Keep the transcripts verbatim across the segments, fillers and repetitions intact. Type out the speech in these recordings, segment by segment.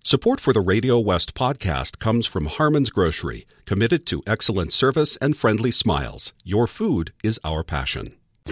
Support for the Radio West podcast comes from Harmon's Grocery, committed to excellent service and friendly smiles. Your food is our passion.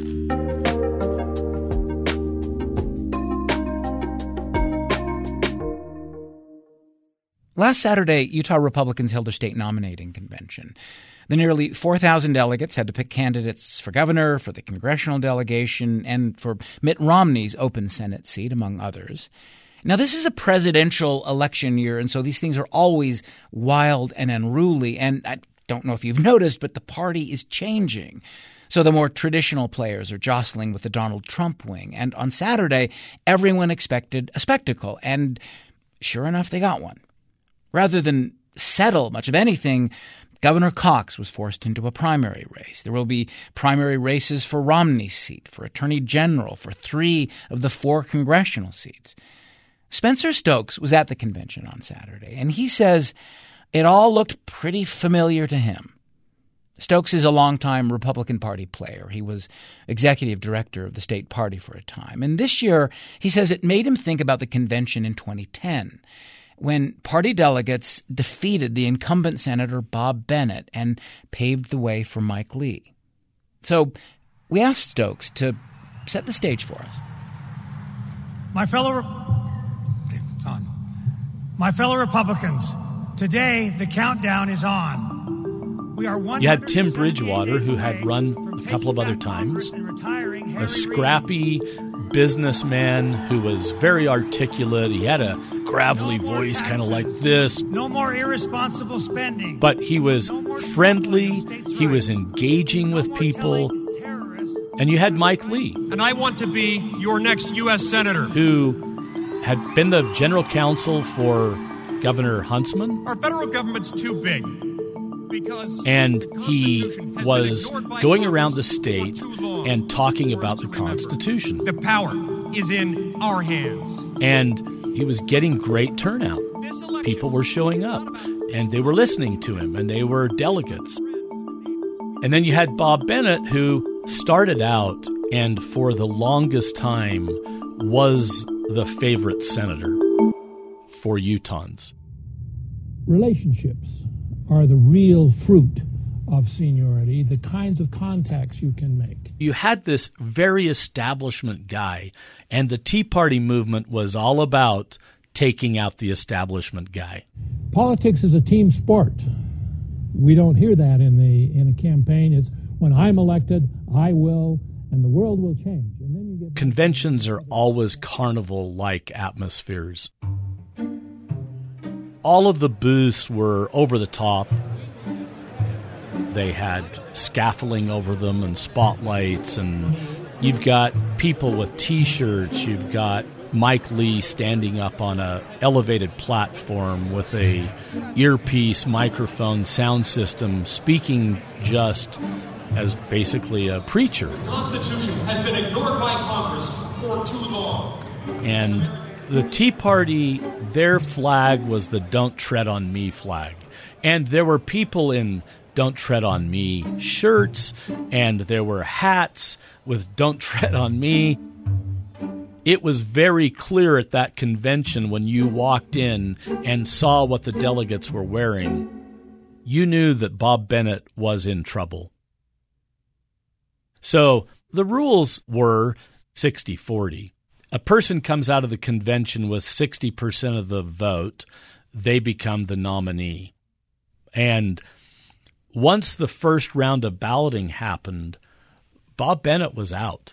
Last Saturday, Utah Republicans held a state nominating convention. The nearly four thousand delegates had to pick candidates for governor, for the congressional delegation, and for Mitt Romney's open Senate seat, among others. Now, this is a presidential election year, and so these things are always wild and unruly. And I don't know if you've noticed, but the party is changing. So the more traditional players are jostling with the Donald Trump wing. And on Saturday, everyone expected a spectacle. And sure enough, they got one. Rather than settle much of anything, Governor Cox was forced into a primary race. There will be primary races for Romney's seat, for Attorney General, for three of the four congressional seats. Spencer Stokes was at the convention on Saturday, and he says it all looked pretty familiar to him. Stokes is a longtime Republican Party player. He was executive director of the state party for a time. And this year, he says it made him think about the convention in twenty ten, when party delegates defeated the incumbent Senator Bob Bennett and paved the way for Mike Lee. So we asked Stokes to set the stage for us. My fellow, it's on. My fellow Republicans, today the countdown is on. We are one. You had Tim Bridgewater, who had run a couple of other times, a scrappy businessman who was very articulate. He had a gravelly no voice, kind of like this. No more irresponsible spending. But he was no friendly. He was engaging with no people. And you had Mike Lee. And I want to be your next U S Senator. Who had been the general counsel for Governor Huntsman. Our federal government's too big. Because and he was going around the state and talking about the Constitution. The power is in our hands. And he was getting great turnout. People were showing up, and they were listening to him, and they were delegates. And then you had Bob Bennett, who started out and for the longest time was the favorite senator for Utahns. Relationships are the real fruit of seniority, the kinds of contacts you can make. You had this very establishment guy, and the Tea Party movement was all about taking out the establishment guy. Politics is a team sport. We don't hear that in the in a campaign. It's when I'm elected, I will, and the world will change. And then you get Conventions are always carnival-like atmospheres. All of the booths were over the top. They had scaffolding over them and spotlights, and you've got people with T-shirts. You've got Mike Lee standing up on a elevated platform with a earpiece, microphone, sound system, speaking just as basically a preacher. The Constitution has been ignored by Congress for too long. And the Tea Party, their flag was the Don't Tread on Me flag. And there were people in Don't Tread on Me shirts, and there were hats with Don't Tread on Me. It was very clear at that convention when you walked in and saw what the delegates were wearing. You knew that Bob Bennett was in trouble. So the rules were sixty forty. A person comes out of the convention with sixty percent of the vote, they become the nominee. And once the first round of balloting happened, Bob Bennett was out.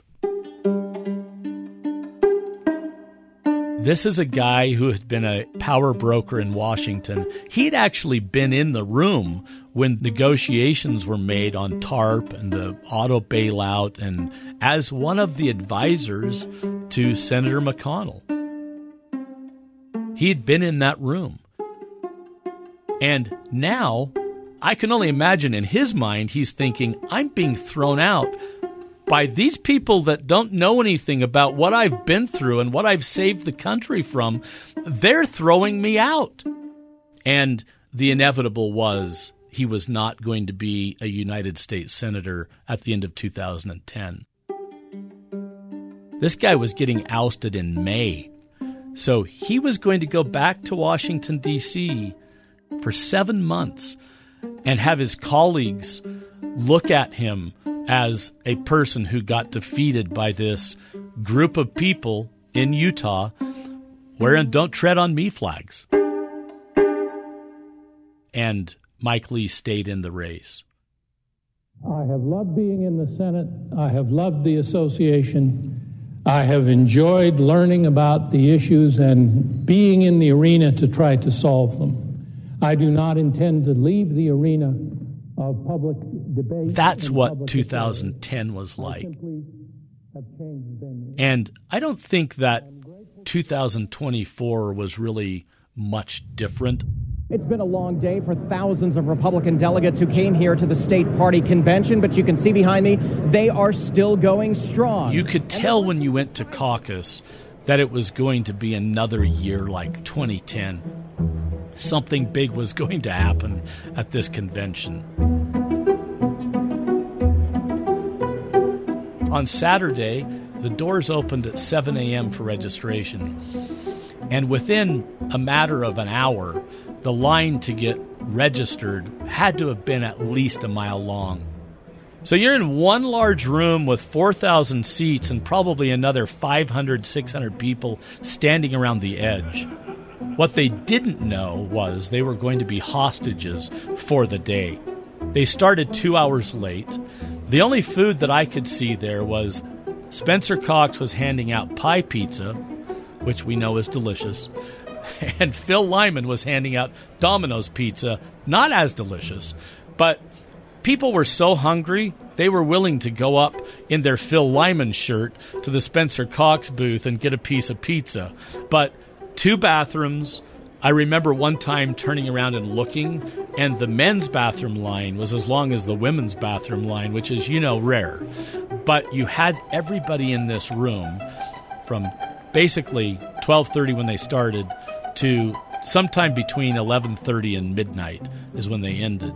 This is a guy who had been a power broker in Washington. He'd actually been in the room when negotiations were made on TARP and the auto bailout, and as one of the advisors to Senator McConnell. He'd been in that room. And now, I can only imagine in his mind, he's thinking, I'm being thrown out by these people that don't know anything about what I've been through and what I've saved the country from. They're throwing me out. And the inevitable was he was not going to be a United States Senator at the end of two thousand ten. This guy was getting ousted in May. So he was going to go back to Washington, D C for seven months and have his colleagues look at him as a person who got defeated by this group of people in Utah wearing "Don't Tread on Me" flags. And Mike Lee stayed in the race. I have loved being in the Senate. I have loved the association. I have enjoyed learning about the issues and being in the arena to try to solve them. I do not intend to leave the arena of public debate. That's what two thousand ten was like. And I don't think that two thousand twenty-four was really much different. It's been a long day for thousands of Republican delegates who came here to the state party convention, but you can see behind me, they are still going strong. You could tell when you went to caucus that it was going to be another year like twenty ten. Something big was going to happen at this convention. On Saturday, the doors opened at seven a.m. for registration. And within a matter of an hour, the line to get registered had to have been at least a mile long. So you're in one large room with four thousand seats and probably another five hundred, six hundred people standing around the edge. What they didn't know was they were going to be hostages for the day. They started two hours late. The only food that I could see there was Spencer Cox was handing out pie pizza, which we know is delicious, and Phil Lyman was handing out Domino's pizza, not as delicious, but people were so hungry they were willing to go up in their Phil Lyman shirt to the Spencer Cox booth and get a piece of pizza. But two bathrooms. I remember one time turning around and looking, and the men's bathroom line was as long as the women's bathroom line, which is, you know, rare. But you had everybody in this room from basically twelve thirty when they started to sometime between eleven thirty and midnight is when they ended.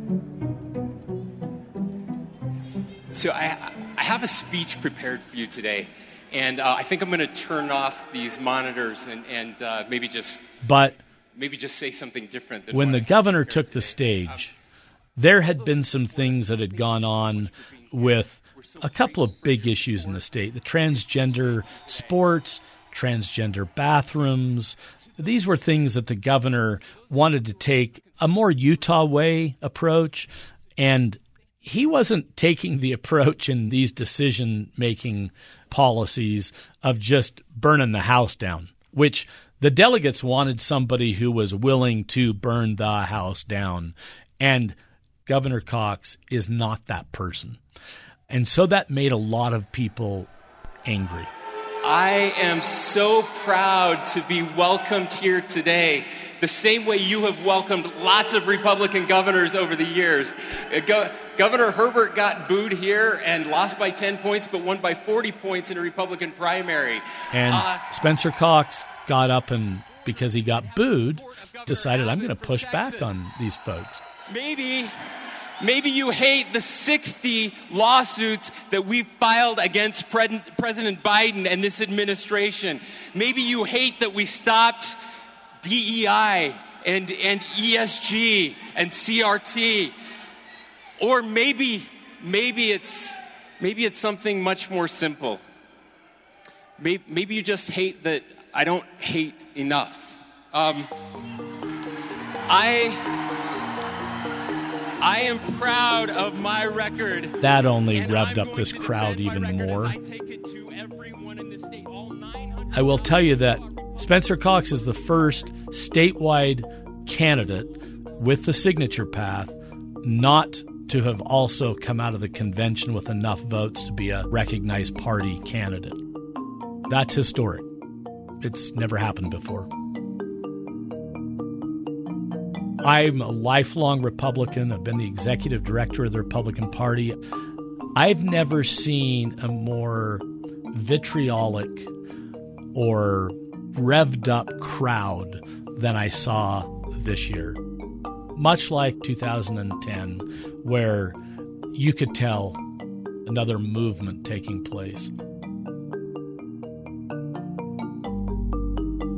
So I, I have a speech prepared for you today. And uh, I think I'm going to turn off these monitors and, and uh, maybe just but maybe just say something different. Than when the governor took today. the stage, there had been some things that had gone on with a couple of big issues in the state. The transgender sports, transgender bathrooms. These were things that the governor wanted to take a more Utah way approach, and he wasn't taking the approach in these decision-making policies of just burning the house down, which the delegates wanted somebody who was willing to burn the house down. And Governor Cox is not that person. And so that made a lot of people angry. I am so proud to be welcomed here today, the same way you have welcomed lots of Republican governors over the years. Go- Governor Herbert got booed here and lost by ten points, but won by forty points in a Republican primary. And uh, Spencer Cox got up and, because he got booed, decided, I'm going to push back on these folks. Maybe... Maybe you hate the sixty lawsuits that we filed against Pre- President Biden and this administration. Maybe you hate that we stopped D E I and, and E S G and C R T. Or maybe, maybe it's, maybe it's something much more simple. Maybe, maybe you just hate that I don't hate enough. Um, I... I am proud of my record. That only revved up this crowd even more. I will tell you that Spencer Cox is the first statewide candidate with the signature path not to have also come out of the convention with enough votes to be a recognized party candidate. That's historic. It's never happened before. I'm a lifelong Republican. I've been the executive director of the Republican Party. I've never seen a more vitriolic or revved up crowd than I saw this year. Much like two thousand ten, where you could tell another movement taking place.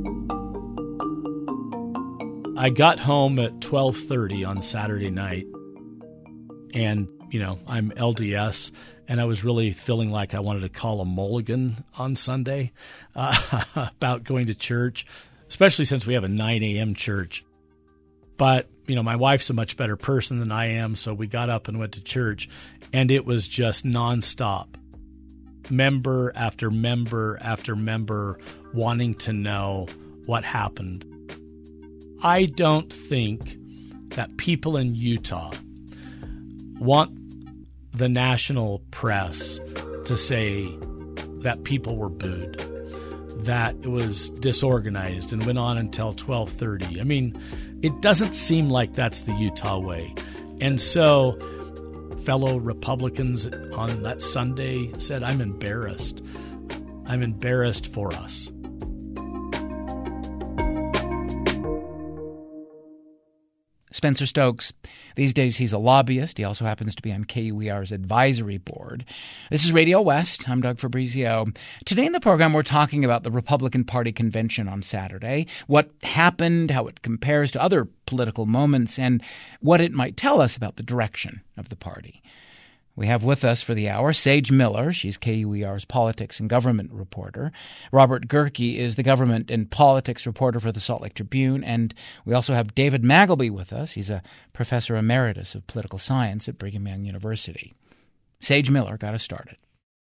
I got home at twelve thirty on Saturday night, and, you know, I'm L D S, and I was really feeling like I wanted to call a mulligan on Sunday uh, about going to church, especially since we have a nine a.m. church. But, you know, my wife's a much better person than I am, so we got up and went to church, and it was just nonstop. Member after member after member wanting to know what happened. I don't think that people in Utah want the national press to say that people were booed, that it was disorganized and went on until twelve thirty. I mean, it doesn't seem like that's the Utah way. And so fellow Republicans on that Sunday said, I'm embarrassed. I'm embarrassed for us. Spencer Stokes. These days he's a lobbyist. He also happens to be on K U E R's advisory board. This is Radio West. I'm Doug Fabrizio. Today in the program, we're talking about the Republican Party convention on Saturday, what happened, how it compares to other political moments, and what it might tell us about the direction of the party. We have with us for the hour Sage Miller. She's K U E R's politics and government reporter. Robert Gehrke is the government and politics reporter for the Salt Lake Tribune. And we also have David Magleby with us. He's a professor emeritus of political science at Brigham Young University. Sage Miller got us started.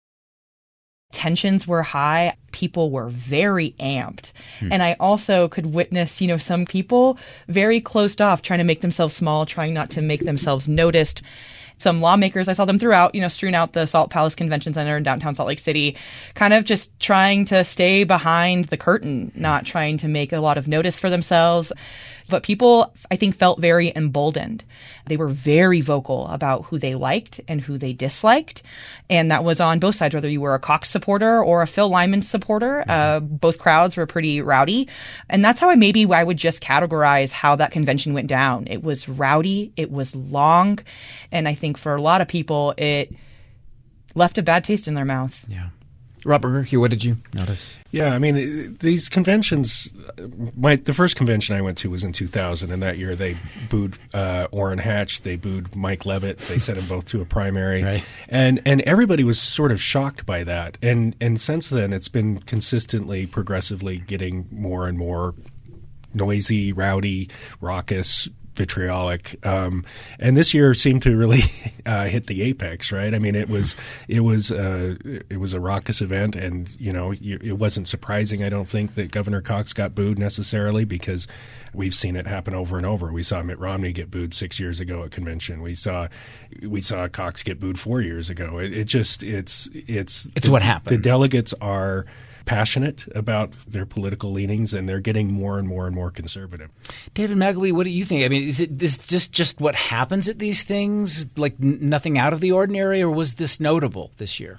Tensions were high. People were very amped. Hmm. And I also could witness, you know, some people very closed off, trying to make themselves small, trying not to make themselves noticed. Some lawmakers, I saw them throughout, you know, strewn out the Salt Palace Convention Center in downtown Salt Lake City, kind of just trying to stay behind the curtain, not trying to make a lot of notice for themselves. But people, I think, felt very emboldened. They were very vocal about who they liked and who they disliked. And that was on both sides, whether you were a Cox supporter or a Phil Lyman supporter. Uh, both crowds were pretty rowdy. And that's how I maybe I would just categorize how that convention went down. It was rowdy. It was long. And I think for a lot of people, it left a bad taste in their mouth. Yeah. Robert Gehrke, what did you notice? Yeah, I mean, these conventions, my the first convention I went to was in two thousand, and that year they booed uh, Orrin Hatch, they booed Mike Leavitt, they sent them both to a primary, right. and and everybody was sort of shocked by that. And and since then, it's been consistently, progressively getting more and more noisy, rowdy, raucous, vitriolic, um, and this year seemed to really uh, hit the apex. Right? I mean, it was it was uh, it was a raucous event, and you know, it wasn't surprising. I don't think that Governor Cox got booed necessarily, because we've seen it happen over and over. We saw Mitt Romney get booed six years ago at convention. We saw we saw Cox get booed four years ago. It, it just it's it's it's the, what happens. The delegates are passionate about their political leanings, and they're getting more and more and more conservative. David Magleby, what do you think? I mean, is it is this just what happens at these things, like n- nothing out of the ordinary, or was this notable this year?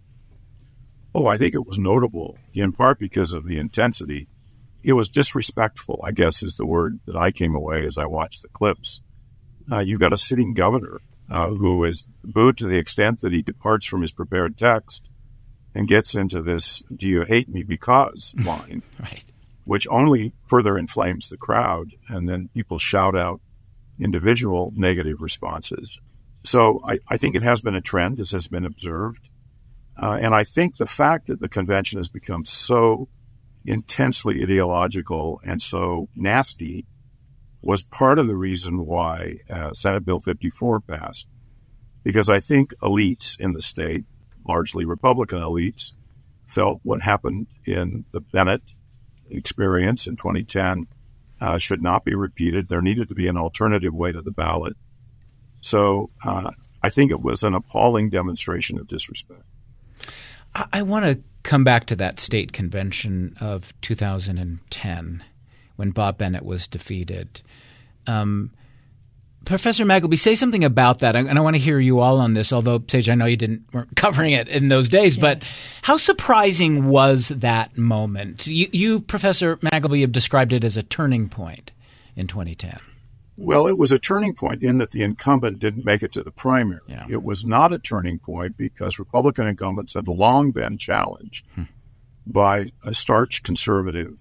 Oh, I think it was notable, in part because of the intensity. It was disrespectful, I guess is the word that I came away as I watched the clips. Uh, you've got a sitting governor uh, who is booed to the extent that he departs from his prepared text and gets into this "do you hate me because" line, right. which only further inflames the crowd, and then people shout out individual negative responses. So I, I think it has been a trend, as has been observed. Uh, and I think the fact that the convention has become so intensely ideological and so nasty was part of the reason why uh, Senate Bill fifty-four passed. Because I think elites in the state, largely Republican elites, felt what happened in the Bennett experience in twenty ten uh, should not be repeated. There needed to be an alternative way to the ballot. So uh, I think it was an appalling demonstration of disrespect. I, I want to come back to that state convention of two thousand ten when Bob Bennett was defeated. Um Professor Magleby, say something about that, and I want to hear you all on this, although, Sage, I know you didn't weren't covering it in those days, yeah. But how surprising was that moment? You, you, Professor Magleby, have described it as a turning point in twenty ten. Well, it was a turning point in that the incumbent didn't make it to the primary. Yeah. It was not a turning point because Republican incumbents had long been challenged hmm. by a starch conservative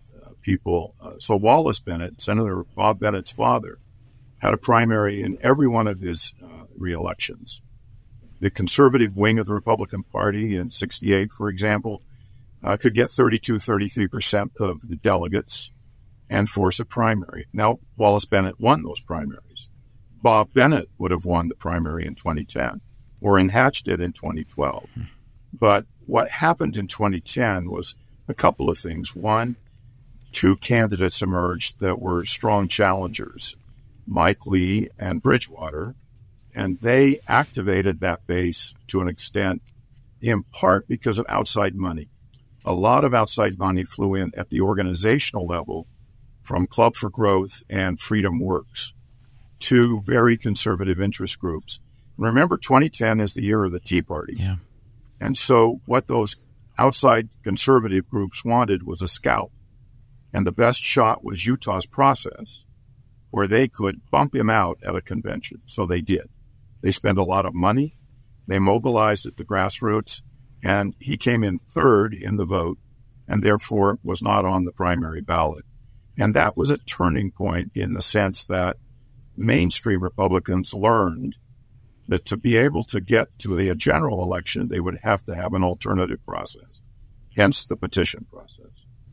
people. Uh, so Wallace Bennett, Senator Bob Bennett's father, had a primary in every one of his uh, re-elections. The conservative wing of the Republican Party in sixty-eight, for example, uh, could get thirty-two, thirty-three percent of the delegates and force a primary. Now, Wallace Bennett won those primaries. Bob Bennett would have won the primary in twenty ten, Orrin Hatch did in twenty twelve. Hmm. But what happened in twenty ten was a couple of things. One, two candidates emerged that were strong challengers, Mike Lee and Bridgewater, and they activated that base to an extent, in part because of outside money. A lot of outside money flew in at the organizational level from Club for Growth and Freedom Works, two very conservative interest groups. Remember, twenty ten is the year of the Tea Party. Yeah. And so what those outside conservative groups wanted was a scalp. And the best shot was Utah's process, where they could bump him out at a convention. So they did. They spent a lot of money. They mobilized at the grassroots. And he came in third in the vote and therefore was not on the primary ballot. And that was a turning point in the sense that mainstream Republicans learned that to be able to get to the general election, they would have to have an alternative process, hence the petition process.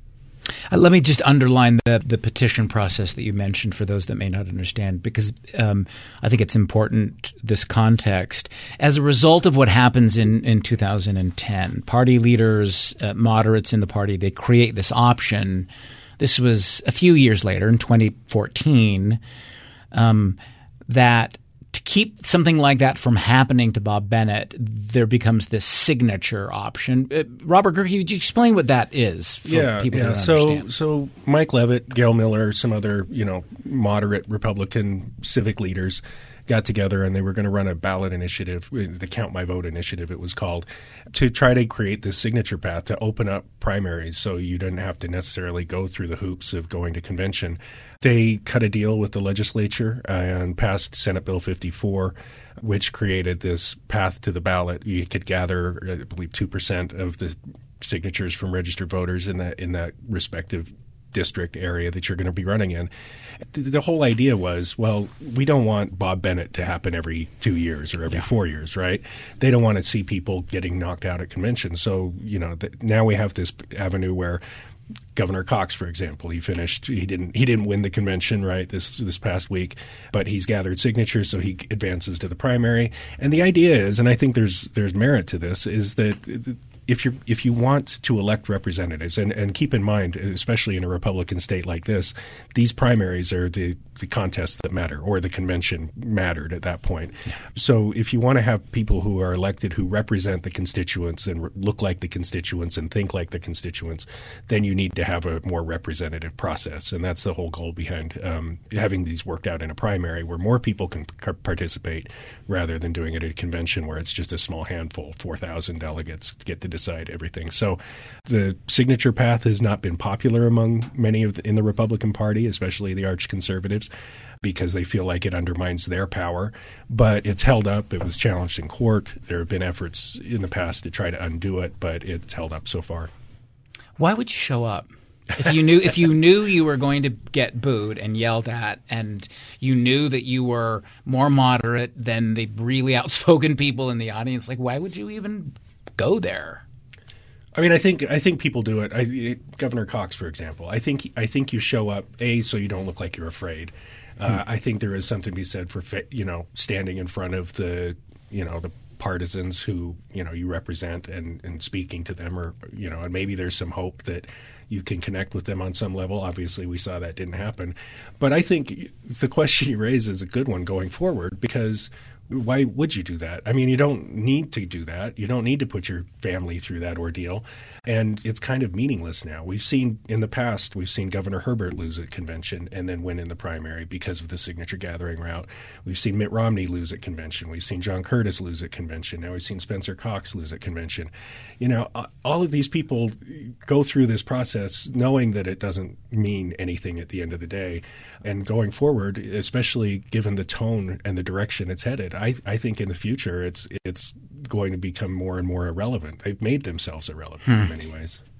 Uh, let me just underline the, the petition process that you mentioned for those that may not understand, because um, I think it's important, this context. As a result of what happens in, in two thousand ten, party leaders, uh, moderates in the party, they create this option. This was a few years later in twenty fourteen um, that to keep something like that from happening to Bob Bennett, there becomes this signature option. Uh, Robert Gehrke, would you explain what that is for yeah, people yeah. who don't so, understand? So Mike Leavitt, Gail Miller, some other, you know, moderate Republican civic leaders got together and they were going to run a ballot initiative, the Count My Vote initiative it was called, to try to create this signature path to open up primaries so you didn't have to necessarily go through the hoops of going to convention. They cut a deal with the legislature and passed Senate Bill fifty-four, which created this path to the ballot. You could gather, I believe, two percent of the signatures from registered voters in that in that respective district area that you're going to be running in. The, the whole idea was, well, we don't want Bob Bennett to happen every two years or every yeah. four years, right? They don't want to see people getting knocked out at conventions. So, you know, the, now we have this avenue where Governor Cox, for example, he finished. He didn't. He didn't win the convention, right? This this past week, but he's gathered signatures, so he advances to the primary. And the idea is, and I think there's there's merit to this, is that if you if you want to elect representatives, and, and keep in mind, especially in a Republican state like this, these primaries are the, the contests that matter, or the convention mattered at that point. Yeah. So if you want to have people who are elected who represent the constituents and re- look like the constituents and think like the constituents, then you need to have a more representative process. And that's the whole goal behind um, having these worked out in a primary where more people can c- participate rather than doing it at a convention where it's just a small handful, four thousand delegates get to decide everything. So the signature path has not been popular among many of the, in the Republican Party, especially the arch conservatives, because they feel like it undermines their power. But it's held up. It was challenged in court. There have been efforts in the past to try to undo it, but it's held up so far. Why would you show up? If you knew if you knew you were going to get booed and yelled at, and you knew that you were more moderate than the really outspoken people in the audience, like, why would you even go there? I mean, I think I think people do it. I, Governor Cox, for example, I think I think you show up a so you don't look like you're afraid. Uh, hmm. I think there is something to be said for you know standing in front of the you know the partisans who you know you represent and, and speaking to them, or you know, and maybe there's some hope that you can connect with them on some level. Obviously, we saw that didn't happen. But I think the question you raise is a good one going forward, because why would you do that? I mean, you don't need to do that. You don't need to put your family through that ordeal. And it's kind of meaningless now. We've seen in the past, we've seen Governor Herbert lose at convention and then win in the primary because of the signature gathering route. We've seen Mitt Romney lose at convention. We've seen John Curtis lose at convention. Now we've seen Spencer Cox lose at convention. You know, all of these people go through this process knowing that it doesn't mean anything at the end of the day. And going forward, especially given the tone and the direction it's headed, I, I think in the future it's it's going to become more and more irrelevant. They've made themselves irrelevant hmm. in many ways.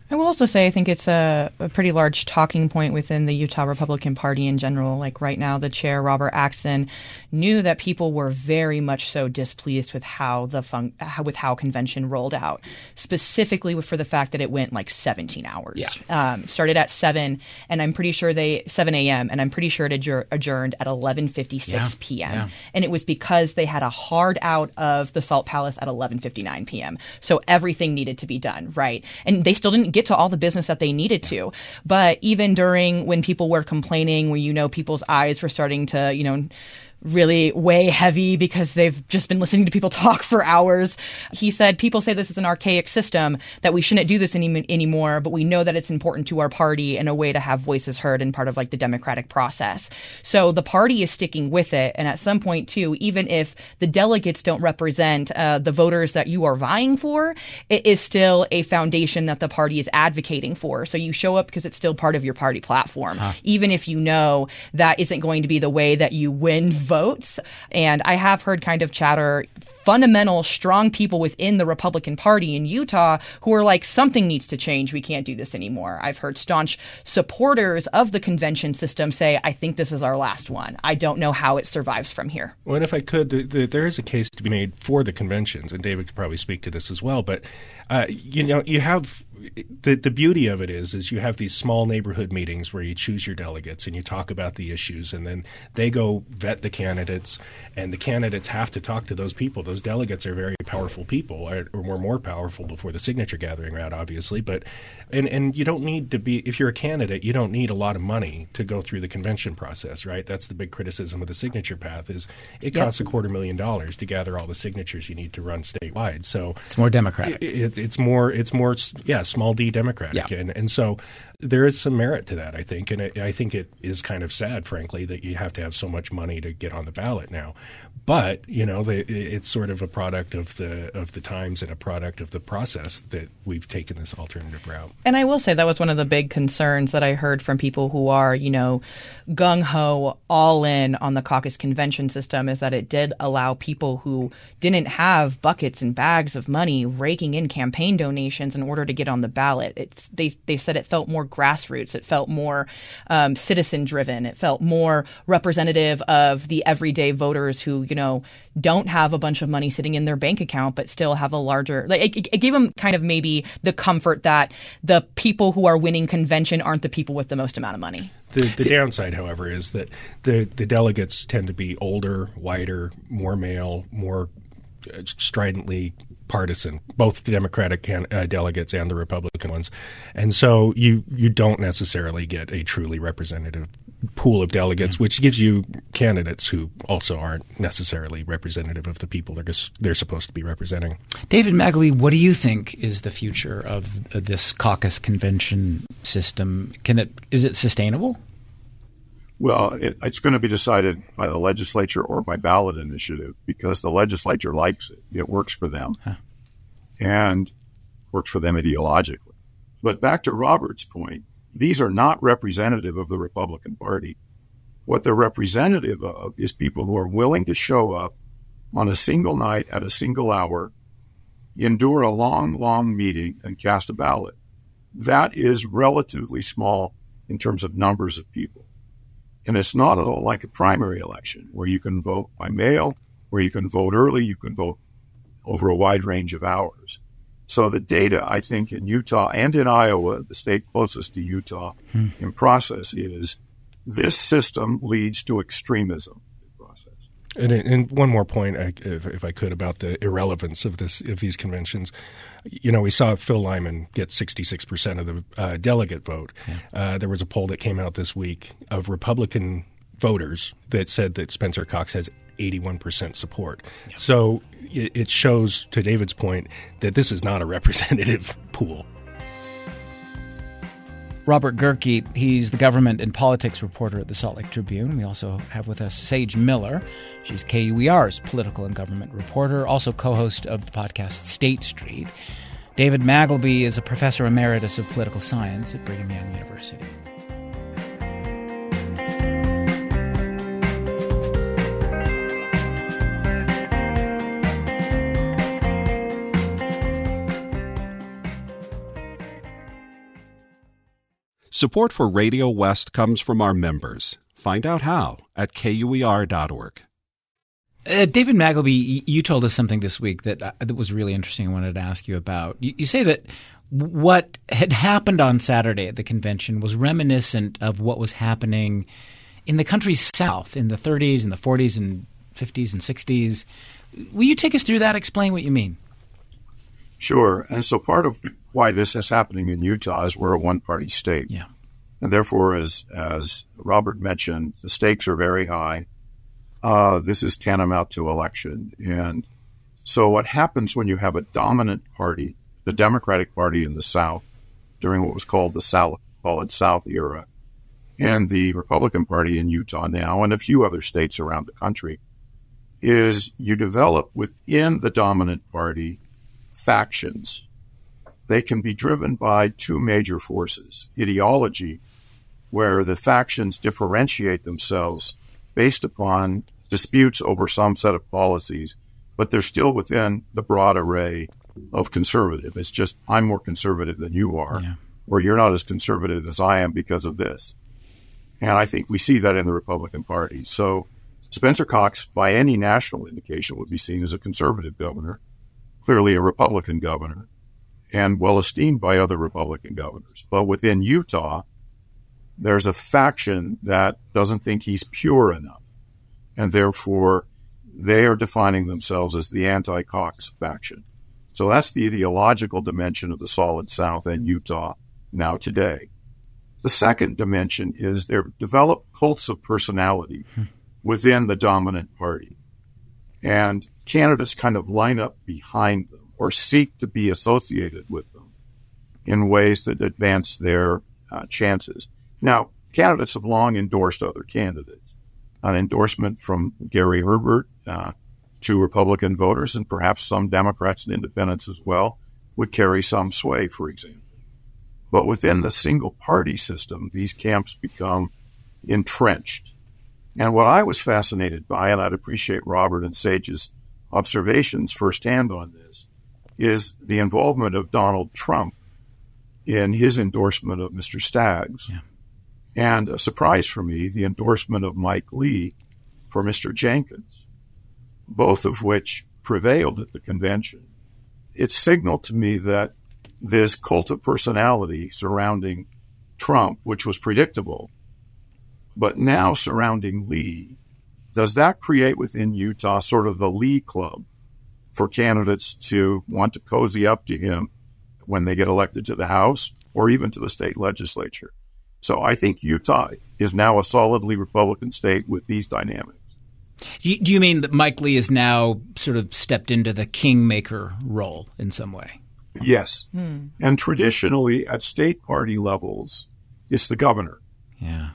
I will also say I think it's a, a pretty large talking point within the Utah Republican Party in general. Like right now, the chair, Robert Axson, knew that people were very much so displeased with how the fun- how, with how convention rolled out, specifically for the fact that it went like seventeen hours. Yeah. Um, started at seven, and I'm pretty sure they seven a.m. and I'm pretty sure it adjour- adjourned at eleven fifty-six Yeah. p.m. Yeah. And it was because they had a hard out of the Salt Palace at eleven fifty-nine p.m. So everything needed to be done, right? And they still didn't get to all the business that they needed to. But even during when people were complaining, when, you know, people's eyes were starting to, you know, really weigh heavy because they've just been listening to people talk for hours. He said, people say this is an archaic system, that we shouldn't do this any- anymore, but we know that it's important to our party and a way to have voices heard and part of like the democratic process. So the party is sticking with it. And at some point too, even if the delegates don't represent uh, the voters that you are vying for, it is still a foundation that the party is advocating for. So you show up because it's still part of your party platform, huh. even if you know that isn't going to be the way that you win votes. And I have heard kind of chatter, fundamental, strong people within the Republican Party in Utah who are like, something needs to change. We can't do this anymore. I've heard staunch supporters of the convention system say, I think this is our last one. I don't know how it survives from here. Well, and if I could, the, the, there is a case to be made for the conventions, and David could probably speak to this as well. But, uh, you know, you have the the beauty of it is, is you have these small neighborhood meetings where you choose your delegates and you talk about the issues, and then they go vet the candidates, and the candidates have to talk to those people. Those delegates are very powerful people, or, or were more powerful before the signature gathering route, obviously. But and and you don't need to be, if you're a candidate, you don't need a lot of money to go through the convention process, right? That's the big criticism of the signature path is it Yep. costs a quarter million dollars to gather all the signatures you need to run statewide. So it's more democratic. It, it, it's more it's more yeah small d democratic, Yeah. and and so there is some merit to that, I think, and it, I think it is kind of sad, frankly, that you have to have so much money to get on the ballot now. But you know, the, it's sort of a product of the of the times and a product of the process that we've taken this alternative route. And I will say that was one of the big concerns that I heard from people who are, you know, gung-ho, all in on the caucus convention system, is that it did allow people who didn't have buckets and bags of money raking in campaign donations in order to get on the ballot. It's they they said it felt more grassroots. It felt more um, citizen-driven. It felt more representative of the everyday voters who, you know, don't have a bunch of money sitting in their bank account, but still have a larger, like it, it gave them kind of maybe the comfort that the people who are winning convention aren't the people with the most amount of money. The, the downside, however, is that the, the delegates tend to be older, whiter, more male, more stridently partisan, both the Democratic can, uh, delegates and the Republican ones. And so you, you don't necessarily get a truly representative pool of delegates, mm-hmm. which gives you candidates who also aren't necessarily representative of the people they're, they're supposed to be representing. David Magleby, what do you think is the future of this caucus convention system? Can it is it sustainable? Well, it, it's going to be decided by the legislature or by ballot initiative, because the legislature likes it. It works for them huh. and works for them ideologically. But back to Robert's point, these are not representative of the Republican Party. What they're representative of is people who are willing to show up on a single night at a single hour, endure a long, long meeting, and cast a ballot. That is relatively small in terms of numbers of people. And it's not at all like a primary election where you can vote by mail, where you can vote early, you can vote over a wide range of hours. So the data, I think, in Utah and in Iowa, the state closest to Utah hmm. in process, is this system leads to extremism in process. And, and one more point, if, if I could, about the irrelevance of this of these conventions. You know, we saw Phil Lyman get sixty-six percent of the uh, delegate vote. Yeah. Uh, there was a poll that came out this week of Republican voters that said that Spencer Cox has eighty-one percent support. Yeah. So it, it shows, to David's point, that this is not a representative pool. Robert Gehrke, he's the government and politics reporter at the Salt Lake Tribune. We also have with us Sage Miller. She's K U E R's political and government reporter, also co-host of the podcast State Street. David Magleby is a professor emeritus of political science at Brigham Young University. Support for Radio West comes from our members. Find out how at K U E R dot org. Uh, David Magleby, you told us something this week that uh, that was really interesting. I wanted to ask you about. You, you say that what had happened on Saturday at the convention was reminiscent of what was happening in the country's South in the thirties and the forties and fifties and sixties. Will you take us through that? Explain what you mean. Sure. And so part of why this is happening in Utah is we're a one-party state. Yeah. And therefore, as as Robert mentioned, the stakes are very high. Uh, this is tantamount to election. And so what happens when you have a dominant party, the Democratic Party in the South, during what was called the South, call it South era, and the Republican Party in Utah now, and a few other states around the country, is you develop within the dominant party factions. They can be driven by two major forces: ideology, where the factions differentiate themselves based upon disputes over some set of policies, but they're still within the broad array of conservative. It's just, I'm more conservative than you are, yeah. or you're not as conservative as I am because of this. And I think we see that in the Republican Party. So Spencer Cox, by any national indication, would be seen as a conservative governor, clearly a Republican governor, and well esteemed by other Republican governors. But within Utah, there's a faction that doesn't think he's pure enough, and therefore they are defining themselves as the anti-Cox faction. So that's the ideological dimension of the Solid South and Utah now today. The second dimension is they've developed cults of personality hmm. within the dominant party, and candidates kind of line up behind them or seek to be associated with them in ways that advance their uh, chances. Now, candidates have long endorsed other candidates. An endorsement from Gary Herbert uh, to Republican voters, and perhaps some Democrats and independents as well, would carry some sway, for example. But within the single-party system, these camps become entrenched. And what I was fascinated by, and I'd appreciate Robert and Sage's observations firsthand on this, is the involvement of Donald Trump in his endorsement of Mister Staggs. Yeah. And a surprise for me, the endorsement of Mike Lee for Mister Jenkins, both of which prevailed at the convention. It signaled to me that this cult of personality surrounding Trump, which was predictable, but now surrounding Lee, does that create within Utah sort of the Lee Club for candidates to want to cozy up to him when they get elected to the House or even to the state legislature? So I think Utah is now a solidly Republican state with these dynamics. Do you, do you mean that Mike Lee has now sort of stepped into the kingmaker role in some way? Yes. Hmm. And traditionally at state party levels, it's the governor. Yeah.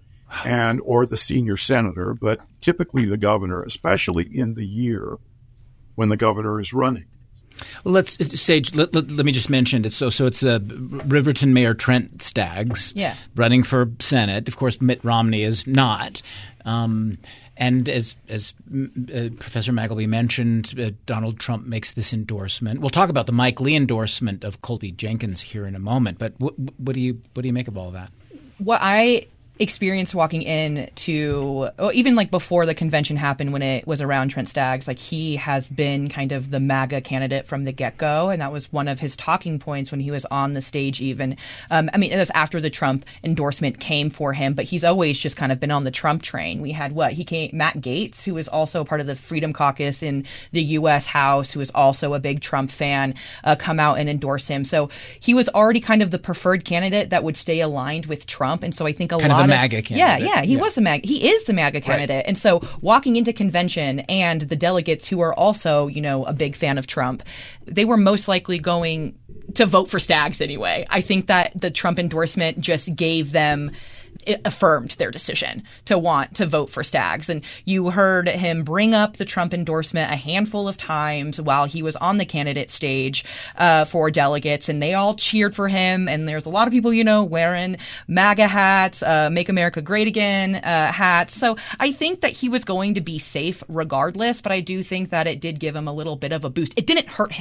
And or the senior senator, but typically the governor, especially in the year when the governor is running. Well, let's Sage. Let, let, let me just mention it. So, so it's uh, Riverton Mayor Trent Staggs, yeah. running for Senate. Of course, Mitt Romney is not. Um, and as as uh, Professor Magleby mentioned, uh, Donald Trump makes this endorsement. We'll talk about the Mike Lee endorsement of Colby Jenkins here in a moment. But what, what do you what do you make of all that? What I experience walking in to well, even like before the convention happened, when it was around Trent Staggs, like he has been kind of the MAGA candidate from the get-go, and that was one of his talking points when he was on the stage even. Um, I mean, it was after the Trump endorsement came for him, but he's always just kind of been on the Trump train. We had what? He came, Matt Gaetz, who was also part of the Freedom Caucus in the U S House, who is also a big Trump fan, uh, come out and endorse him. So he was already kind of the preferred candidate that would stay aligned with Trump, and so I think a kind lot of a MAGA candidate. Yeah, yeah, he yeah. was the MAGA. He is the MAGA candidate. Right. And so walking into convention and the delegates who are also, you know, a big fan of Trump, they were most likely going to vote for Staggs anyway. I think that the Trump endorsement just gave them it affirmed their decision to want to vote for Staggs. And you heard him bring up the Trump endorsement a handful of times while he was on the candidate stage uh, for delegates, and they all cheered for him. And there's a lot of people, you know, wearing MAGA hats, uh, Make America Great Again uh, hats. So I think that he was going to be safe regardless, but I do think that it did give him a little bit of a boost. It didn't hurt him.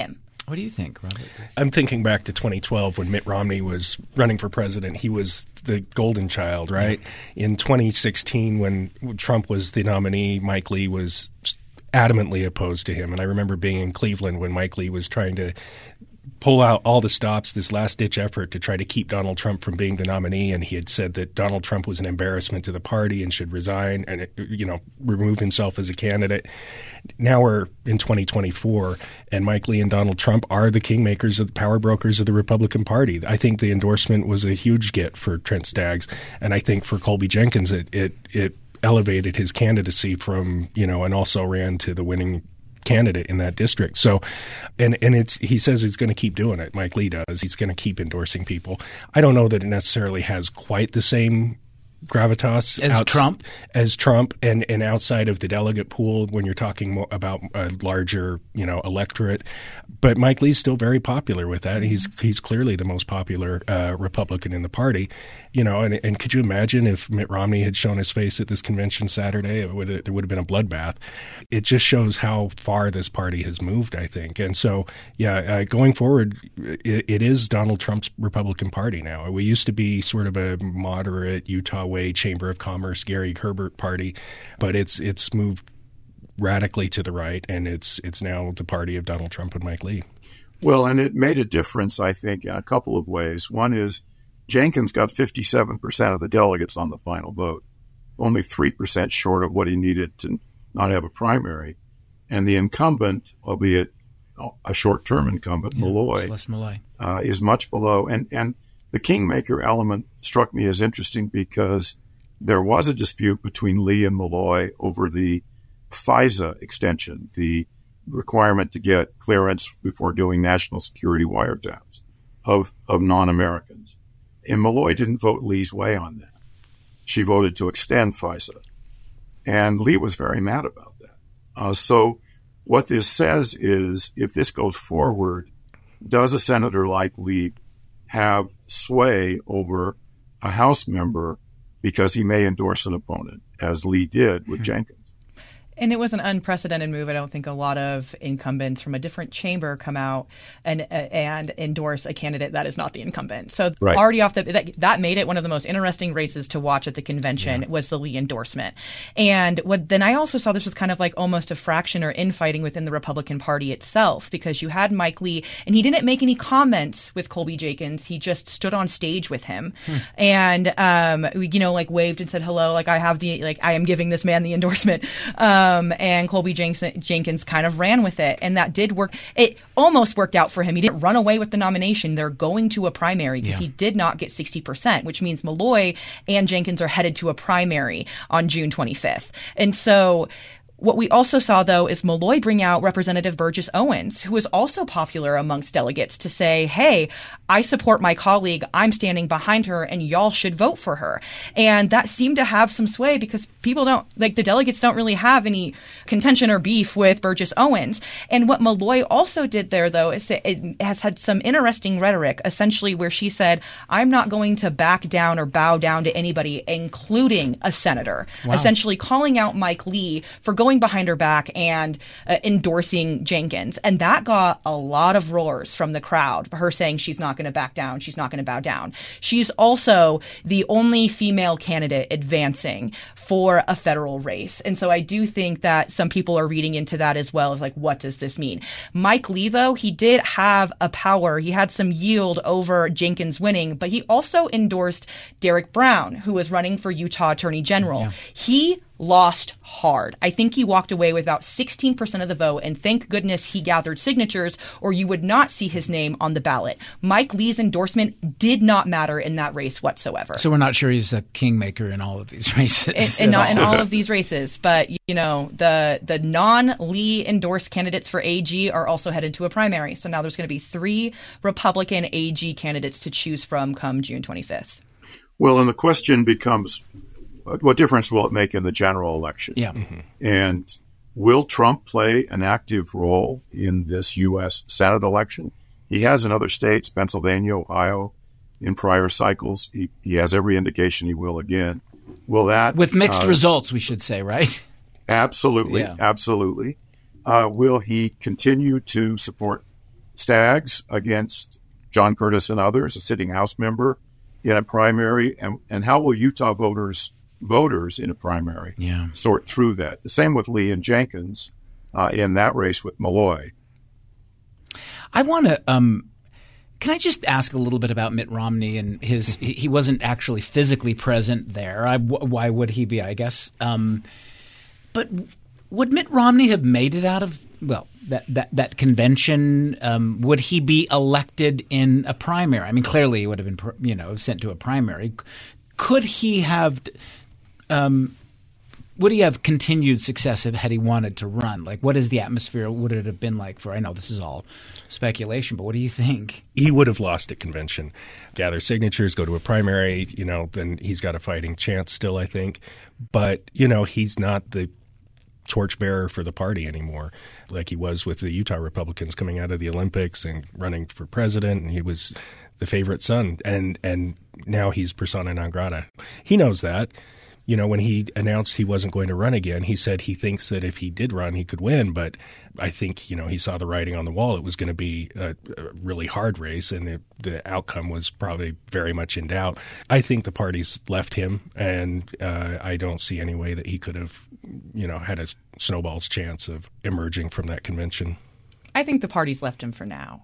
What do you think, Robert? I'm thinking back to twenty twelve when Mitt Romney was running for president. He was the golden child, right? Yeah. In twenty sixteen, when Trump was the nominee, Mike Lee was adamantly opposed to him. And I remember being in Cleveland when Mike Lee was trying to pull out all the stops, this last-ditch effort to try to keep Donald Trump from being the nominee, and he had said that Donald Trump was an embarrassment to the party and should resign and, you know, remove himself as a candidate. Now we're in twenty twenty-four, and Mike Lee and Donald Trump are the kingmakers of the power brokers of the Republican Party. I think the endorsement was a huge get for Trent Staggs, and I think for Colby Jenkins, it it, it elevated his candidacy from, you know, and also ran to the winning candidate in that district. So, and and it's he says he's going to keep doing it. Mike Lee does. He's going to keep endorsing people. I don't know that it necessarily has quite the same gravitas as outs- Trump as Trump and and outside of the delegate pool when you're talking more about a larger, you know, electorate. But Mike Lee's still very popular with that. He's he's clearly the most popular uh, Republican in the party, you know. And and could you imagine if Mitt Romney had shown his face at this convention Saturday? It would there would have been a bloodbath. It just shows how far this party has moved, I think. And so, yeah, uh, going forward, it, it is Donald Trump's Republican Party now. We used to be sort of a moderate Utah way Chamber of Commerce, Gary Herbert party, but it's it's moved radically to the right, and it's it's now the party of Donald Trump and Mike Lee. Well, and it made a difference, I think, in a couple of ways. One is Jenkins got fifty-seven percent of the delegates on the final vote, only three percent short of what he needed to not have a primary. And the incumbent, albeit a short-term incumbent, yeah, Malloy, Les Malloy. Uh, is much below. And, and the kingmaker element struck me as interesting because there was a dispute between Lee and Malloy over the FISA extension, the requirement to get clearance before doing national security wiretaps of, of non-Americans. And Malloy didn't vote Lee's way on that. She voted to extend FISA. And Lee was very mad about that. Uh, so what this says is if this goes forward, does a senator like Lee have sway over a House member because he may endorse an opponent, as Lee did with Jenkins? And it was an unprecedented move. I don't think a lot of incumbents from a different chamber come out and uh, and endorse a candidate that is not the incumbent. So right. already off the that, that made it one of the most interesting races to watch at the convention yeah. was the Lee endorsement. And what then I also saw this was kind of like almost a fraction or infighting within the Republican Party itself, because you had Mike Lee and he didn't make any comments with Colby Jenkins. He just stood on stage with him hmm. and um, you know like waved and said hello, like I have the like I am giving this man the endorsement. Um, Um, and Colby Jenkins, Jenkins kind of ran with it, and that did work. It almost worked out for him. He didn't run away with the nomination. They're going to a primary because yeah. he did not get sixty percent, which means Malloy and Jenkins are headed to a primary on June twenty-fifth. And so what we also saw, though, is Malloy bring out Representative Burgess Owens, who is also popular amongst delegates, to say, hey, I support my colleague. I'm standing behind her, and y'all should vote for her. And that seemed to have some sway because people don't, like the delegates don't really have any contention or beef with Burgess Owens. And what Malloy also did there, though, is it has had some interesting rhetoric, essentially where she said, I'm not going to back down or bow down to anybody, including a senator, wow. essentially calling out Mike Lee for going behind her back and uh, endorsing Jenkins. And that got a lot of roars from the crowd, her saying she's not going to back down, she's not going to bow down. She's also the only female candidate advancing for a federal race. And so I do think that some people are reading into that as well as like, what does this mean? Mike Lee, though, he did have a power. He had some yield over Jenkins winning, but he also endorsed Derek Brown, who was running for Utah Attorney General. Yeah. He lost hard. I think he walked away with about sixteen percent of the vote, and thank goodness he gathered signatures, or you would not see his name on the ballot. Mike Lee's endorsement did not matter in that race whatsoever. So we're not sure he's a kingmaker in all of these races. And, and not all. in all of these races. But, you know, the, the non-Lee endorsed candidates for A G are also headed to a primary. So now there's going to be three Republican A G candidates to choose from come June twenty-fifth. Well, and the question becomes, what difference will it make in the general election? Yeah. Mm-hmm. And will Trump play an active role in this U S Senate election? He has in other states, Pennsylvania, Ohio, in prior cycles. He, he has every indication he will again. Will that with mixed uh, results, we should say, right? Absolutely, yeah. absolutely. Uh, will he continue to support Staggs against John Curtis and others, a sitting House member, in a primary, and, and how will Utah voters voters in a primary yeah. sort through that? The same with Lee and Jenkins uh, in that race with Malloy. I want to um, – can I just ask a little bit about Mitt Romney and his – he wasn't actually physically present there. I, why would he be, I guess? Um, but would Mitt Romney have made it out of – well, that, that, that convention? Um, would he be elected in a primary? I mean, clearly he would have been, you know, sent to a primary. Could he have um, – would he have continued success had he wanted to run? Like, what is the atmosphere? Would it have been like for – I know this is all speculation, but what do you think? He would have lost at convention. Gather signatures, go to a primary, you know, then he's got a fighting chance still, I think. But, you know, he's not the – torchbearer for the party anymore, like he was with the Utah Republicans coming out of the Olympics and running for president. And he was the favorite son, and and now he's persona non grata. He knows that. You know, when he announced he wasn't going to run again, he said he thinks that if he did run, he could win. But I think, you know, he saw the writing on the wall. It was going to be a, a really hard race, and the, the outcome was probably very much in doubt. I think the party's left him, and uh, I don't see any way that he could have, you know, had a snowball's chance of emerging from that convention. I think the party's left him for now.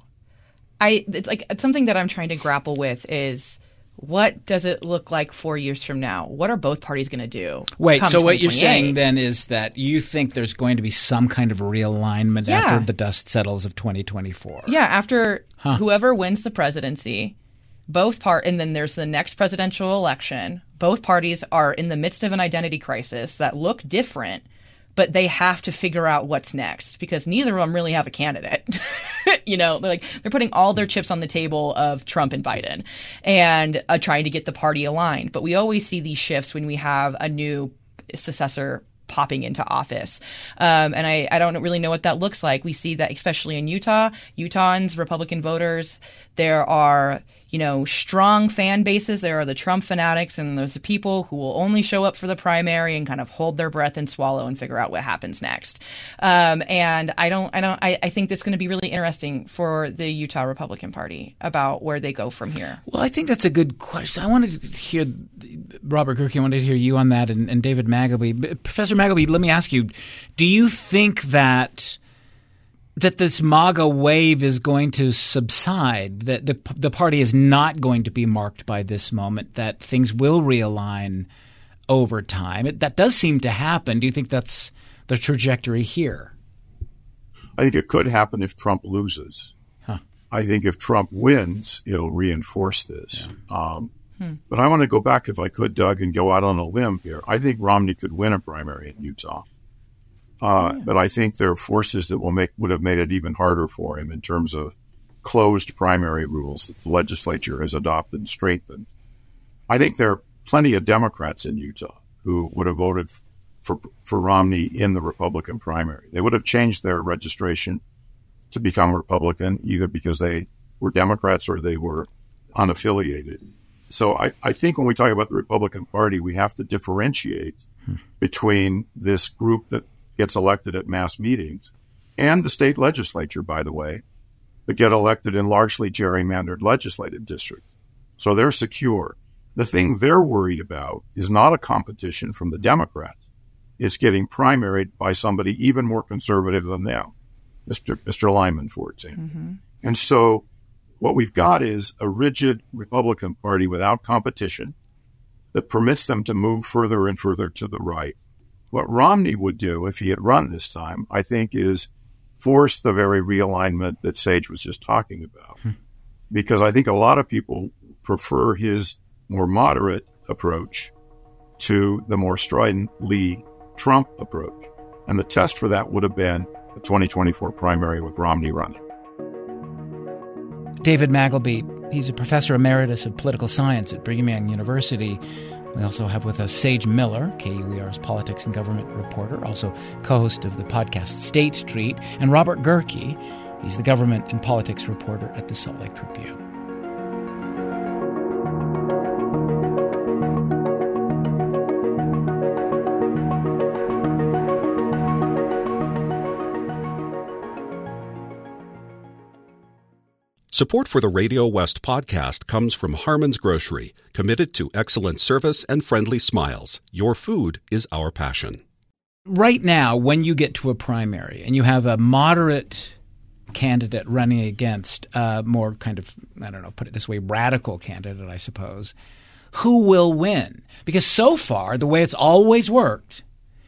I it's like it's something that I'm trying to grapple with is – what does it look like four years from now? What are both parties going to do? Wait, so what you're saying then is that you think there's going to be some kind of realignment yeah. after the dust settles of twenty twenty-four? Yeah, after huh. whoever wins the presidency, both part, and then there's the next presidential election. Both parties are in the midst of an identity crisis that look different, but they have to figure out what's next because neither of them really have a candidate. You know, they're like they're putting all their chips on the table of Trump and Biden and uh, trying to get the party aligned. But we always see these shifts when we have a new successor popping into office. Um, and I, I don't really know what that looks like. We see that especially in Utah, Utahns, Republican voters, there are, you know, strong fan bases. There are the Trump fanatics, and there's the people who will only show up for the primary and kind of hold their breath and swallow and figure out what happens next. Um, and I don't, I don't, I, I think that's going to be really interesting for the Utah Republican Party about where they go from here. Well, I think that's a good question. I wanted to hear Robert Gehrke. I wanted to hear you on that, and, and David Magleby. Professor Magleby, let me ask you: do you think that? that this MAGA wave is going to subside, that the the party is not going to be marked by this moment, that things will realign over time? It, that does seem to happen. Do you think that's the trajectory here? I think it could happen if Trump loses. Huh. I think if Trump wins, it'll reinforce this. Yeah. Um, hmm. But I want to go back, if I could, Doug, and go out on a limb here. I think Romney could win a primary in Utah. Uh, yeah. But I think there are forces that will make would have made it even harder for him in terms of closed primary rules that the legislature has adopted and strengthened. I think there are plenty of Democrats in Utah who would have voted for for Romney in the Republican primary. They would have changed their registration to become Republican, either because they were Democrats or they were unaffiliated. So I, I think when we talk about the Republican Party, we have to differentiate hmm. between this group that gets elected at mass meetings and the state legislature, by the way, that get elected in largely gerrymandered legislative districts. So they're secure. The thing they're worried about is not a competition from the Democrats. It's getting primaried by somebody even more conservative than them, Mister Mister Lyman, for example. Mm-hmm. And so what we've got is a rigid Republican Party without competition that permits them to move further and further to the right. What Romney would do if he had run this time, I think, is force the very realignment that Sage was just talking about. Hmm. Because I think a lot of people prefer his more moderate approach to the more strident Lee Trump approach. And the test for that would have been the twenty twenty-four primary with Romney running. David Magleby, he's a professor emeritus of political science at Brigham Young University. We also have with us Sage Miller, K U E R's politics and government reporter, also co-host of the podcast State Street, and Robert Gehrke. He's the government and politics reporter at the Salt Lake Tribune. Support for the Radio West podcast comes from Harmon's Grocery, committed to excellent service and friendly smiles. Your food is our passion. Right now, when you get to a primary and you have a moderate candidate running against a more kind of, I don't know, put it this way, radical candidate, I suppose, who will win? Because so far, the way it's always worked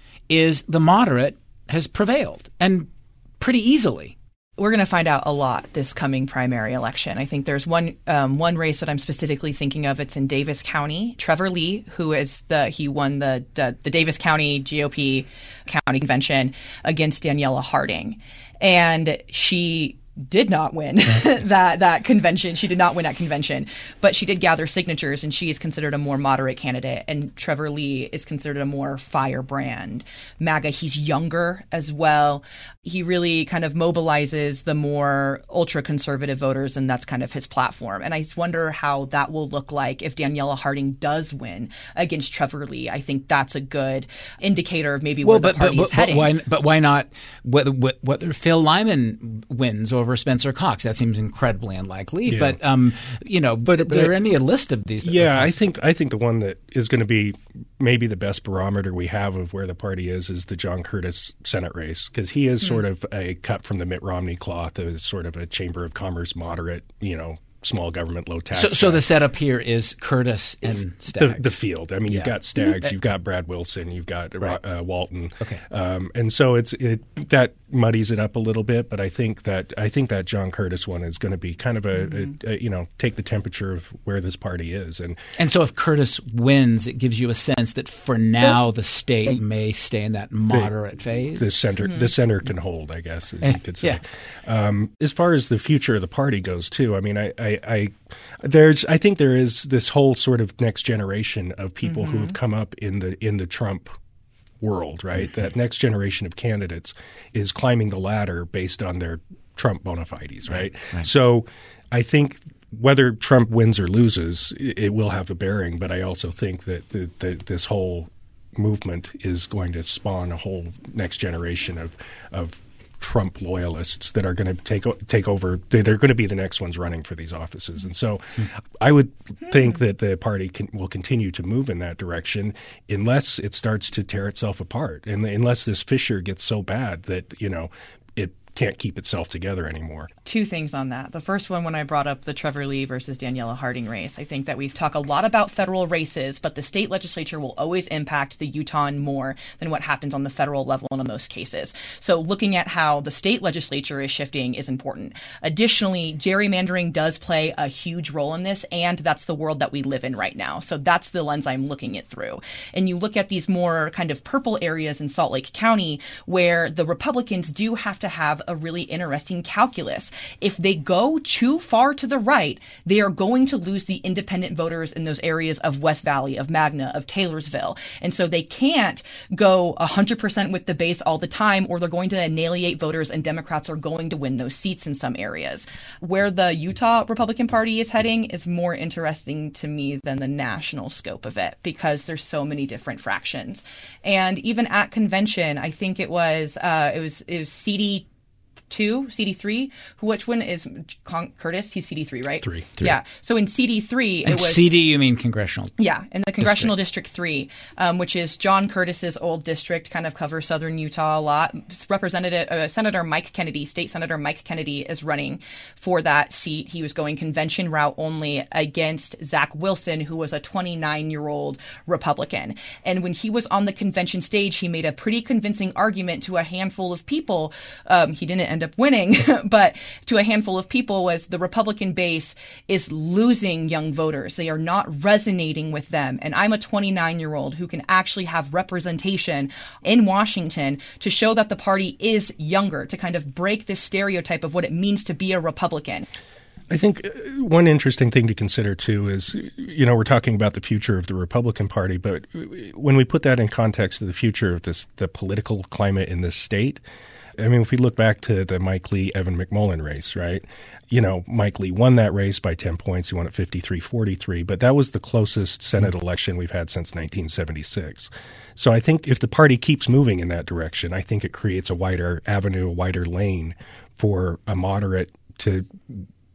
is the moderate has prevailed, and pretty easily. We're going to find out a lot this coming primary election. I think there's one um, one race that I'm specifically thinking of. It's in Davis County. Trevor Lee, who is the he won the the, the Davis County G O P county convention against Daniela Harding, and she did not win that that convention. She did not win that convention, but she did gather signatures, and she is considered a more moderate candidate. And Trevor Lee is considered a more firebrand MAGA. He's younger as well. He really kind of mobilizes the more ultra-conservative voters, and that's kind of his platform. And I wonder how that will look like if Daniela Harding does win against Trevor Lee. I think that's a good indicator of maybe well, where but, the party but, is but, heading. But why, but why not whether, whether Phil Lyman wins over Spencer Cox? That seems incredibly unlikely. Yeah. But, um, you know, but, but there are any a list of these? Yeah, I think I think the one that is going to be maybe the best barometer we have of where the party is is the John Curtis Senate race, because he is mm-hmm. sort of a cut from the Mitt Romney cloth, as sort of a Chamber of Commerce moderate, you know, small government, low tax. So, so the setup here is Curtis and Staggs. The, the field. I mean, yeah. you've got Staggs, you've got Brad Wilson, you've got right. uh, Walton. Okay. Um, and so it's it that muddies it up a little bit, but I think that I think that John Curtis one is going to be kind of a, mm-hmm. a, a you know take the temperature of where this party is. And and so if Curtis wins, it gives you a sense that for now the state may stay in that moderate the, phase. The center mm-hmm. the center can hold, I guess you could say. Yeah. Um, as far as the future of the party goes, too, I mean, I, I, I there's I think there is this whole sort of next generation of people mm-hmm. who have come up in the in the Trump world, right? Mm-hmm. That next generation of candidates is climbing the ladder based on their Trump bona fides, right? Right, right. So I think whether Trump wins or loses, it will have a bearing. But I also think that the, the, this whole movement is going to spawn a whole next generation of of Trump loyalists that are going to take take over. They're going to be the next ones running for these offices. And so I would think that the party can, will continue to move in that direction unless it starts to tear itself apart, and unless this fissure gets so bad that, you know, it can't keep itself together anymore. Two things on that. The first one, when I brought up the Trevor Lee versus Daniela Harding race, I think that we've talked a lot about federal races, but the state legislature will always impact the Utahn more than what happens on the federal level in most cases. So looking at how the state legislature is shifting is important. Additionally, gerrymandering does play a huge role in this, and that's the world that we live in right now. So that's the lens I'm looking it through. And you look at these more kind of purple areas in Salt Lake County where the Republicans do have to have a really interesting calculus. If they go too far to the right, they are going to lose the independent voters in those areas of West Valley, of Magna, of Taylorsville. And so they can't go one hundred percent with the base all the time, or they're going to annihilate voters, and Democrats are going to win those seats in some areas. Where the Utah Republican Party is heading is more interesting to me than the national scope of it, because there's so many different fractions. And even at convention, I think it was uh, it was it was C D two, C D three. Which one is Con- Curtis? He's C D three, right? Three. three. Yeah. So in C D three, and it was C D. You mean congressional? Yeah, in the congressional district, district three, um, which is John Curtis's old district, kind of covers southern Utah a lot. Representative uh, Senator Mike Kennedy, State Senator Mike Kennedy, is running for that seat. He was going convention route only against Zach Wilson, who was a twenty-nine-year-old Republican. And when he was on the convention stage, he made a pretty convincing argument to a handful of people. Um, he didn't end up winning, but to a handful of people, was the Republican base is losing young voters. They are not resonating with them. And I'm a twenty-nine-year-old who can actually have representation in Washington to show that the party is younger, to kind of break this stereotype of what it means to be a Republican. I think one interesting thing to consider, too, is, you know, we're talking about the future of the Republican Party, but when we put that in context of the future of this, the political climate in this state, I mean, if we look back to the Mike Lee, Evan McMullin race, right? You know, Mike Lee won that race by ten points. He won at fifty-three forty-three, but that was the closest Senate election we've had since nineteen seventy-six. So I think if the party keeps moving in that direction, I think it creates a wider avenue, a wider lane for a moderate to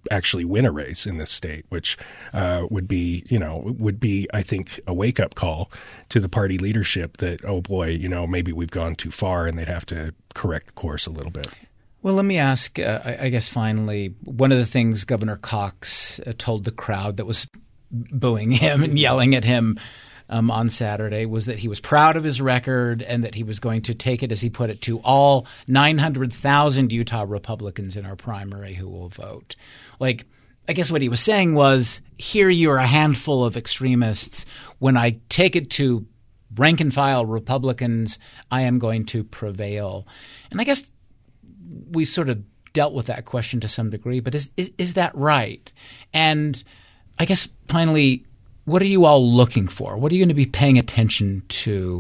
actually win a race in this state, which uh, would be, you know, would be, I think, a wake-up call to the party leadership that, oh boy, you know, maybe we've gone too far and they'd have to correct course a little bit. Well, let me ask, uh, I, I guess finally, one of the things Governor Cox uh, told the crowd that was booing him and yelling at him Um, on Saturday was that he was proud of his record and that he was going to take it, as he put it, to all nine hundred thousand Utah Republicans in our primary who will vote. Like, I guess what he was saying was, here you are a handful of extremists. When I take it to rank and file Republicans, I am going to prevail. And I guess we sort of dealt with that question to some degree, but is is, is that right? And I guess finally, what are you all looking for? What are you going to be paying attention to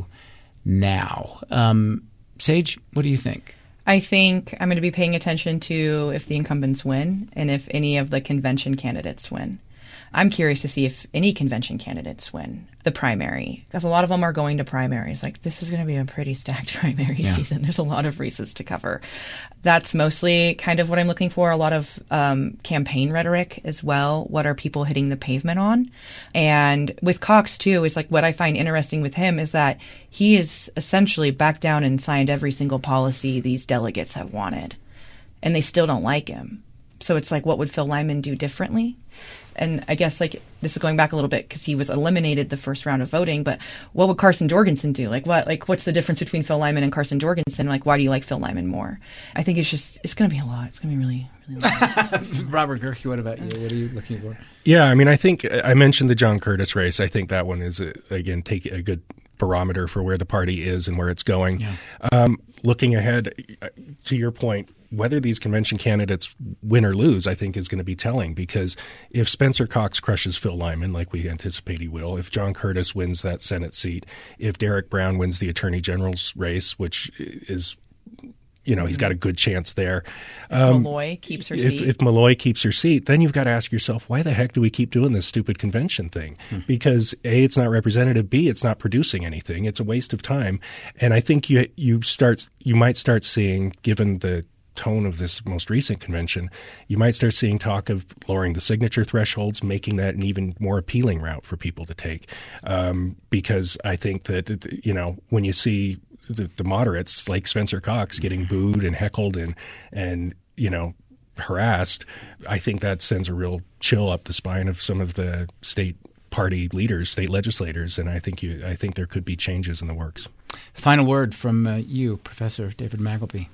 now? Um, Sage, what do you think? I think I'm going to be paying attention to if the incumbents win and if any of the convention candidates win. I'm curious to see if any convention candidates win the primary, because a lot of them are going to primaries. Like, this is going to be a pretty stacked primary yeah. season. There's a lot of races to cover. That's mostly kind of what I'm looking for. A lot of um, campaign rhetoric as well. What are people hitting the pavement on? And with Cox, too, is like what I find interesting with him is that he is essentially backed down and signed every single policy these delegates have wanted. And they still don't like him. So it's like, what would Phil Lyman do differently? And I guess, like, this is going back a little bit because he was eliminated the first round of voting, but what would Carson Jorgensen do? Like, what, like, what's the difference between Phil Lyman and Carson Jorgensen? Like, why do you like Phil Lyman more? I think it's just, it's going to be a lot. It's going to be really, really lot. Robert Gehrke, what about you? What are you looking for? Yeah, I mean, I think I mentioned the John Curtis race. I think that one is, a, again, take a good barometer for where the party is and where it's going. Yeah. Um, looking ahead, to your point, whether these convention candidates win or lose, I think, is going to be telling, because if Spencer Cox crushes Phil Lyman, like we anticipate he will, if John Curtis wins that Senate seat, if Derek Brown wins the Attorney General's race, which is, you know, he's got a good chance there. If um, Malloy keeps her if, seat. If Malloy keeps her seat, then you've got to ask yourself, why the heck do we keep doing this stupid convention thing? Hmm. Because A, it's not representative. B, it's not producing anything. It's a waste of time. And I think you you start you might start seeing, given the tone of this most recent convention, you might start seeing talk of lowering the signature thresholds, making that an even more appealing route for people to take. Um, because I think that, you know, when you see the, the moderates like Spencer Cox getting booed and heckled and, and, you know, harassed, I think that sends a real chill up the spine of some of the state party leaders, state legislators, and I think you, I think there could be changes in the works. Final word from uh, you, Professor David Magleby.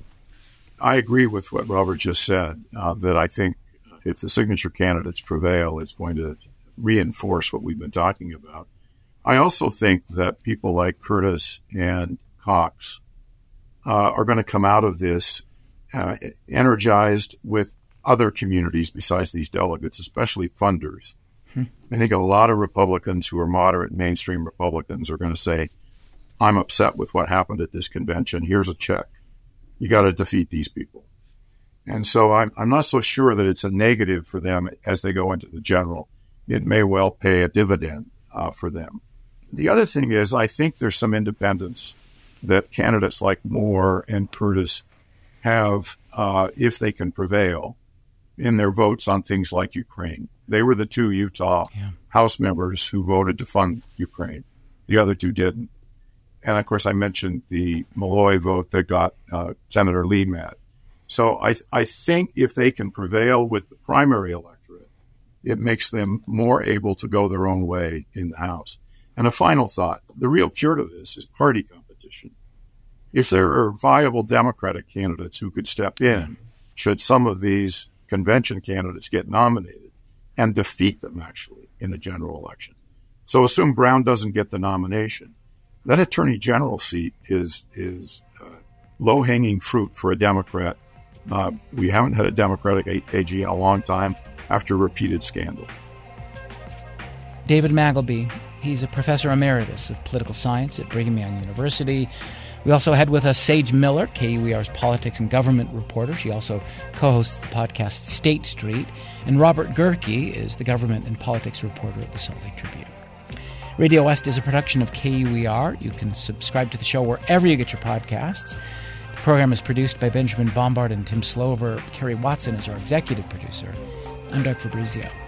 I agree with what Robert just said, uh, that I think if the signature candidates prevail, it's going to reinforce what we've been talking about. I also think that people like Curtis and Cox uh, are going to come out of this uh, energized with other communities besides these delegates, especially funders. Hmm. I think a lot of Republicans who are moderate mainstream Republicans are going to say, I'm upset with what happened at this convention. Here's a check. You got to defeat these people. And so I'm, I'm not so sure that it's a negative for them as they go into the general. It may well pay a dividend uh, for them. The other thing is, I think there's some independence that candidates like Moore and Curtis have, uh, if they can prevail, in their votes on things like Ukraine. They were the two Utah yeah. House members who voted to fund Ukraine. The other two didn't. And, of course, I mentioned the Malloy vote that got uh, Senator Lee mad. So I, I think if they can prevail with the primary electorate, it makes them more able to go their own way in the House. And a final thought, the real cure to this is party competition. If there are viable Democratic candidates who could step in, should some of these convention candidates get nominated, and defeat them, actually, in a general election. So assume Brown doesn't get the nomination. That Attorney General seat is is uh, low-hanging fruit for a Democrat. Uh, we haven't had a Democratic A G in a long time after repeated scandals. David Magleby, he's a professor emeritus of political science at Brigham Young University. We also had with us Sage Miller, K U E R's politics and government reporter. She also co-hosts the podcast State Street. And Robert Gehrke is the government and politics reporter at the Salt Lake Tribune. Radio West is a production of K U E R. You can subscribe to the show wherever you get your podcasts. The program is produced by Benjamin Bombard and Tim Slover. Kerry Watson is our executive producer. I'm Doug Fabrizio.